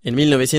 En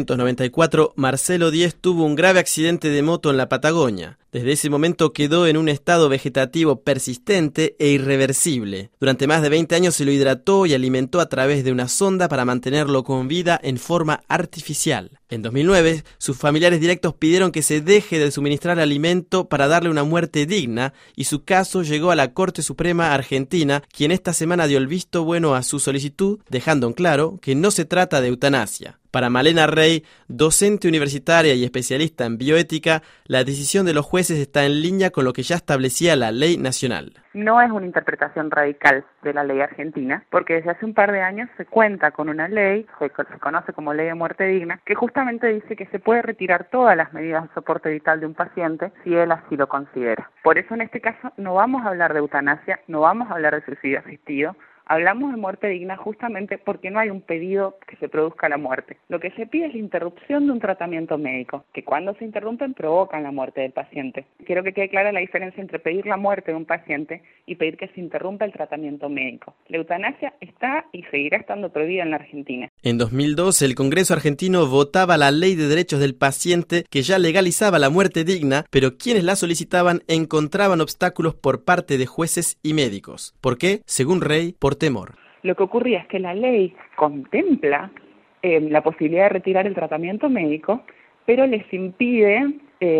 1994, Marcelo Diez tuvo un grave accidente de moto en la Patagonia. Desde ese momento quedó en un estado vegetativo persistente e irreversible. Durante más de 20 años se lo hidrató y alimentó a través de una sonda para mantenerlo con vida en forma artificial. En 2009, sus familiares directos pidieron que se deje de suministrar alimento para darle una muerte digna y su caso llegó a la Corte Suprema Argentina, quien esta semana dio el visto bueno a su solicitud, dejando en claro que no se trata de eutanasia. Para Malena Rey, docente universitaria y especialista en bioética, la decisión de los jueces está en línea con lo que ya establecía la ley nacional. No es una interpretación radical de la ley argentina, porque desde hace un par de años se cuenta con una ley, se conoce como Ley de Muerte Digna, que justamente dice que se puede retirar todas las medidas de soporte vital de un paciente si él así lo considera. Por eso en este caso no vamos a hablar de eutanasia, no vamos a hablar de suicidio asistido. Hablamos de muerte digna justamente porque no hay un pedido que se produzca la muerte. Lo que se pide es la interrupción de un tratamiento médico, que cuando se interrumpen provocan la muerte del paciente. Quiero que quede clara la diferencia entre pedir la muerte de un paciente y pedir que se interrumpa el tratamiento médico. La eutanasia está y seguirá estando prohibida en la Argentina. En 2012, el Congreso argentino votaba la Ley de Derechos del Paciente que ya legalizaba la muerte digna, pero quienes la solicitaban encontraban obstáculos por parte de jueces y médicos. ¿Por qué? Según Rey, por temor. Lo que ocurría es que la ley contempla la posibilidad de retirar el tratamiento médico, pero les impide,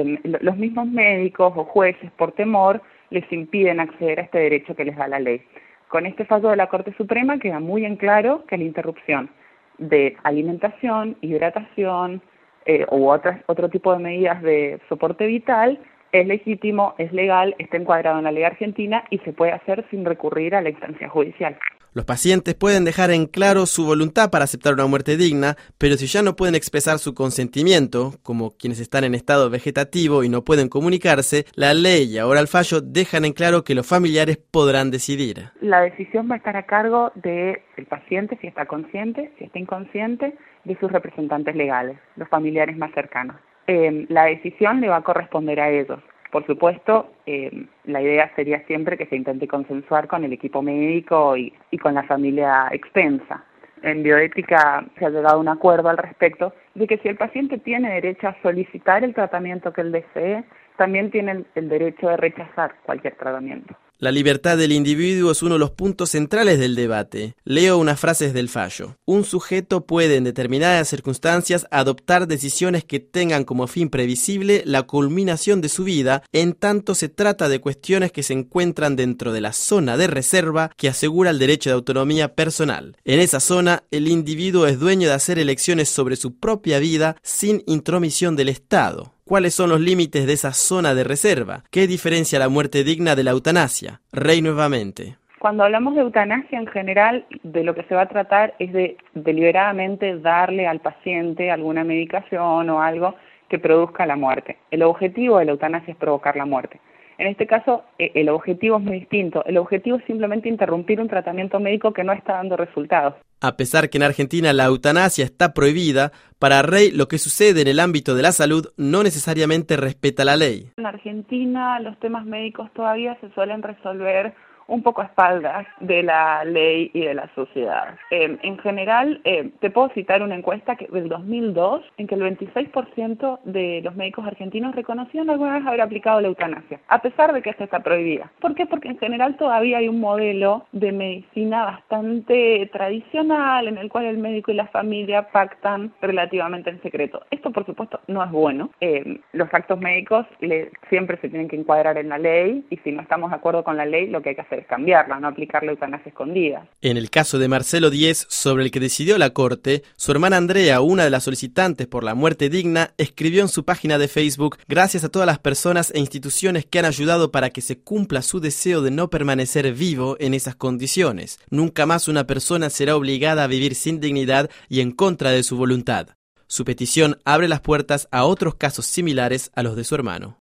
los mismos médicos o jueces por temor, les impiden acceder a este derecho que les da la ley. Con este fallo de la Corte Suprema queda muy en claro que la interrupción de alimentación, hidratación u otro tipo de medidas de soporte vital es legítimo, es legal, está encuadrado en la ley argentina y se puede hacer sin recurrir a la instancia judicial. Los pacientes pueden dejar en claro su voluntad para aceptar una muerte digna, pero si ya no pueden expresar su consentimiento, como quienes están en estado vegetativo y no pueden comunicarse, la ley y ahora el fallo dejan en claro que los familiares podrán decidir. La decisión va a estar a cargo del paciente, si está consciente, si está inconsciente, de sus representantes legales, los familiares más cercanos. La decisión le va a corresponder a ellos. Por supuesto, la idea sería siempre que se intente consensuar con el equipo médico y con la familia extensa. En bioética se ha llegado a un acuerdo al respecto de que si el paciente tiene derecho a solicitar el tratamiento que él desee, también tiene el derecho de rechazar cualquier tratamiento. La libertad del individuo es uno de los puntos centrales del debate. Leo unas frases del fallo. Un sujeto puede en determinadas circunstancias adoptar decisiones que tengan como fin previsible la culminación de su vida, en tanto se trata de cuestiones que se encuentran dentro de la zona de reserva que asegura el derecho de autonomía personal. En esa zona, el individuo es dueño de hacer elecciones sobre su propia vida sin intromisión del Estado. ¿Cuáles son los límites de esa zona de reserva? ¿Qué diferencia la muerte digna de la eutanasia? Rey nuevamente. Cuando hablamos de eutanasia, en general, de lo que se va a tratar es de deliberadamente darle al paciente alguna medicación o algo que produzca la muerte. El objetivo de la eutanasia es provocar la muerte. En este caso, el objetivo es muy distinto. El objetivo es simplemente interrumpir un tratamiento médico que no está dando resultados. A pesar que en Argentina la eutanasia está prohibida, para Rey lo que sucede en el ámbito de la salud no necesariamente respeta la ley. En Argentina los temas médicos todavía se suelen resolver un poco a espaldas de la ley y de la sociedad. En general, te puedo citar una encuesta del 2002 en que el 26% de los médicos argentinos reconocían alguna vez haber aplicado la eutanasia, a pesar de que esta está prohibida. ¿Por qué? Porque en general todavía hay un modelo de medicina bastante tradicional en el cual el médico y la familia pactan relativamente en secreto. Esto, por supuesto, no es bueno. Los actos médicos siempre se tienen que encuadrar en la ley y si no estamos de acuerdo con la ley, lo que hay que hacer es cambiarla, no aplicar la eutanasia escondida. En el caso de Marcelo Diez, sobre el que decidió la Corte, su hermana Andrea, una de las solicitantes por la muerte digna, escribió en su página de Facebook: gracias a todas las personas e instituciones que han ayudado para que se cumpla su deseo de no permanecer vivo en esas condiciones. Nunca más una persona será obligada a vivir sin dignidad y en contra de su voluntad. Su petición abre las puertas a otros casos similares a los de su hermano.